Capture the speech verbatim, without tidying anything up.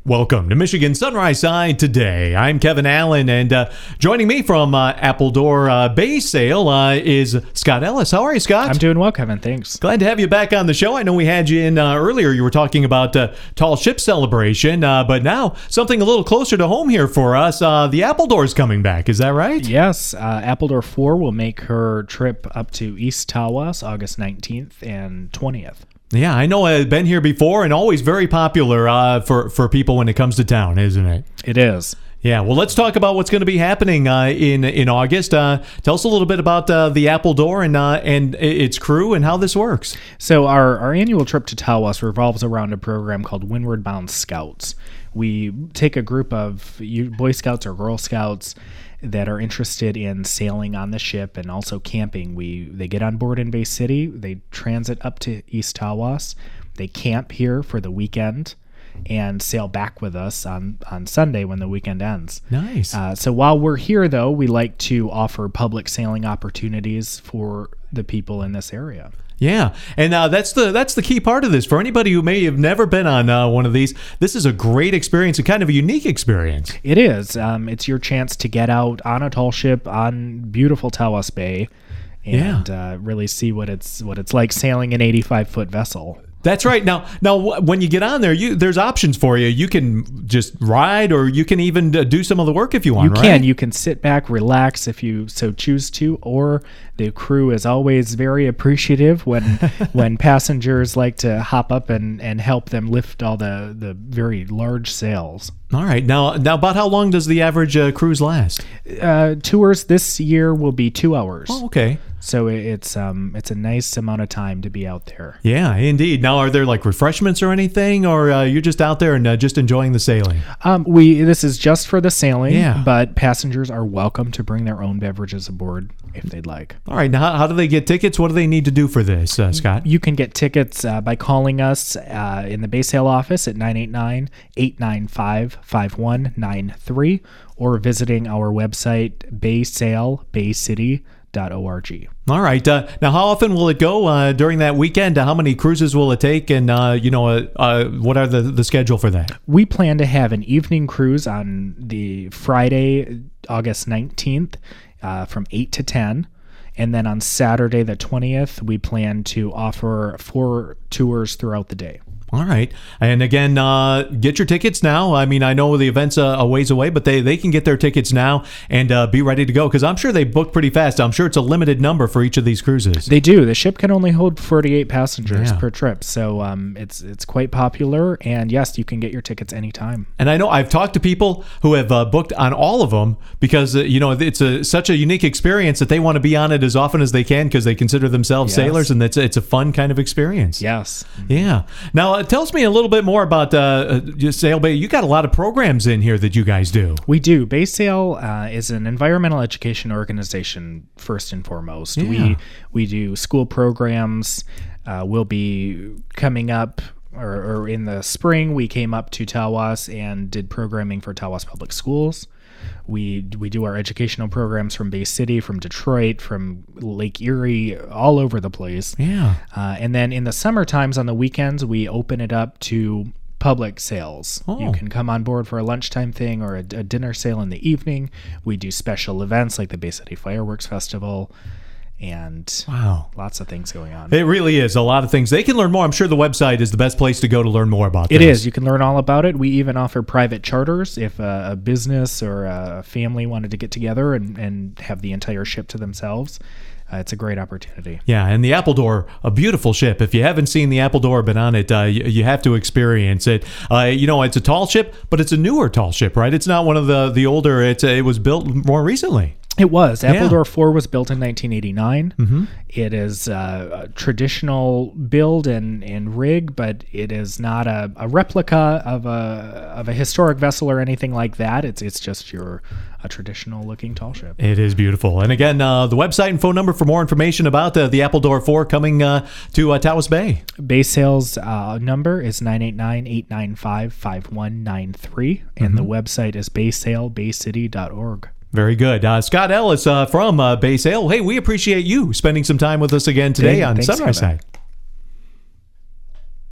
Welcome to Michigan Sunrise Side today. I'm Kevin Allen, and uh, joining me from uh, Appledore uh, Bay Sail uh, is Scott Ellis. How are you, Scott? I'm doing well, Kevin. Thanks. Glad to have you back on the show. I know we had you in uh, earlier. You were talking about uh, Tall Ship Celebration, uh, but now something a little closer to home here for us. Uh, the Appledore's coming back. Is that right? Yes. Uh, Appledore four will make her trip up to East Tawas August nineteenth and twentieth. Yeah, I know I've been here before, and always very popular uh, for, for people when it comes to town, isn't it? It is. Yeah, well, let's talk about what's going to be happening uh, in in August. Uh, tell us a little bit about uh, the Appledore and uh, and its crew and how this works. So our, our annual trip to Tawas revolves around a program called Windward Bound Scouts. We take a group of Boy Scouts or Girl Scouts that are interested in sailing on the ship and also camping. We they get on board in Bay City, they transit up to East Tawas, they camp here for the weekend, and sail back with us on, on Sunday when the weekend ends. Nice. Uh, so while we're here, though, we like to offer public sailing opportunities for the people in this area. Yeah, and uh, that's the that's the key part of this. For anybody who may have never been on uh, one of these, this is a great experience, and kind of a unique experience. It is. Um, it's your chance to get out on a tall ship on beautiful Tawas Bay, and yeah. uh, really see what it's what it's like sailing an eighty-five foot vessel. That's right. Now, now, when you get on there, you there's options for you. You can just ride, or you can even do some of the work if you want. You right? can. You can sit back, relax if you so choose to, or the crew is always very appreciative when when passengers like to hop up and, and help them lift all the, the very large sails. All right. Now, now, about how long does the average uh, cruise last? Uh, tours this year will be two hours. Oh, okay. So it's um it's a nice amount of time to be out there. Yeah, indeed. Now, are there like refreshments or anything, or uh, you're just out there and uh, just enjoying the sailing? Um, we this is just for the sailing. Yeah. But passengers are welcome to bring their own beverages aboard if they'd like. All right. Now, how, how do they get tickets? What do they need to do for this, uh, Scott? You can get tickets uh, by calling us uh, in the Bay Sail office at nine eight nine, eight nine five, five one nine three or visiting our website bay sail bay city dot org. All right. Uh, now, how often will it go uh, during that weekend? Uh, how many cruises will it take? And, uh, you know, uh, uh, what are the, the schedule for that? We plan to have an evening cruise on the Friday, August nineteenth uh, from eight to ten. And then on Saturday, the twentieth, we plan to offer four tours throughout the day. All right. And again, uh, get your tickets now. I mean, I know the event's a, a ways away, but they, they can get their tickets now and uh, be ready to go, because I'm sure they book pretty fast. I'm sure it's a limited number for each of these cruises. They do. The ship can only hold forty-eight passengers yeah. per trip. So um, it's it's quite popular. And yes, you can get your tickets anytime. And I know I've talked to people who have uh, booked on all of them because, uh, you know, it's a, such a unique experience that they want to be on it as often as they can because they consider themselves yes. sailors, and it's, it's a fun kind of experience. Yes. Yeah. Now, Uh, tell us me a little bit more about uh, uh, Sail Bay. You got a lot of programs in here that you guys do. We do. Bay Sail uh, is an environmental education organization first and foremost. Yeah. We we do school programs. Uh, we'll be coming up, or, or in the spring, we came up to Tawas and did programming for Tawas Public Schools. We we do our educational programs from Bay City, from Detroit, from Lake Erie, all over the place. Yeah. Uh, and then in the summer times on the weekends, we open it up to public sales. Oh. You can come on board for a lunchtime thing or a, a dinner sale in the evening. We do special events like the Bay City Fireworks Festival. And wow, lots of things going on. It really is a lot of things. They can learn more. I'm sure the website is the best place to go to learn more about it. It is. You can learn all about it. We even offer private charters if a, a business or a family wanted to get together and, and have the entire ship to themselves. Uh, it's a great opportunity. Yeah, and the Appledore, a beautiful ship. If you haven't seen the Appledore, been on it, uh, you, you have to experience it. Uh, you know, it's a tall ship, but it's a newer tall ship, right? It's not one of the the older. It's it was built more recently. It was. Appledore yeah. four was built in nineteen eighty-nine. Mm-hmm. It is uh, a traditional build and, and rig, but it is not a, a replica of a of a historic vessel or anything like that. It's it's just your a traditional looking tall ship. It is beautiful. And again, uh, the website and phone number for more information about uh, the Appledore four coming uh, to uh, Tawas Bay. Bay Sail's uh, number is nine eight nine, eight nine five, five one nine three, and mm-hmm. the website is bay sail bay city dot org. Very good. Uh, Scott Ellis uh, from uh, Bay Sail. Hey, we appreciate you spending some time with us again today hey, on thanks, Sunrise Kevin. Side.